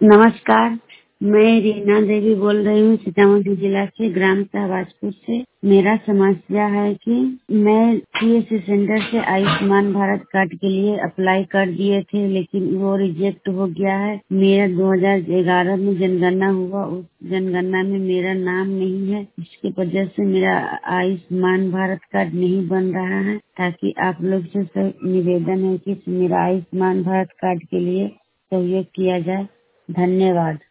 नमस्कार। मैं रीना देवी बोल रही हूँ सीतामढ़ी जिला से, ग्राम शाहबाजपुर से। मेरा समस्या है कि मैं सीएससी सेंटर से आयुष्मान भारत कार्ड के लिए अप्लाई कर दिए थे, लेकिन वो रिजेक्ट हो गया है। मेरा 2011 में जनगणना हुआ, उस जनगणना में मेरा नाम नहीं है। इसकी वजह से मेरा आयुष्मान भारत कार्ड नहीं बन रहा है। ताकि आप लोग से निवेदन है कि मेरा आयुष्मान भारत कार्ड के लिए सहयोग किया जाए। धन्यवाद।